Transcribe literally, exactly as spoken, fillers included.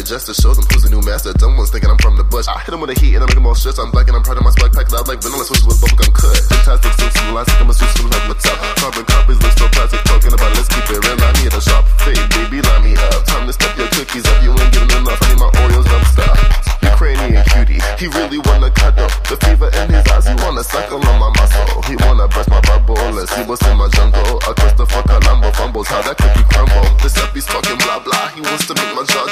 it just to show them who's the new master. Dumb ones thinking I'm from the bush. I hit them with the heat and I make them all stressed. I'm black and I'm proud of my swag pack loud like vanilla switches with bubblegum cut. Fantastic suits and elastic, I'm a suit from like what's up. Carbon copies look so plastic, talking about let's keep it real. I need a sharp fade, baby, line me up. Time to step your cookies up, you ain't giving enough. I need my Oreos dumpster. Ukrainian cutie, he really wanna cuddle. The fever in his eyes, he wanna suckle on my muscle. He wanna brush my bubble, let's see what's in my jungle. A Christopher Columbo fumbles, how that cookie crumble. This up he's talking blah blah, he wants to make my jaw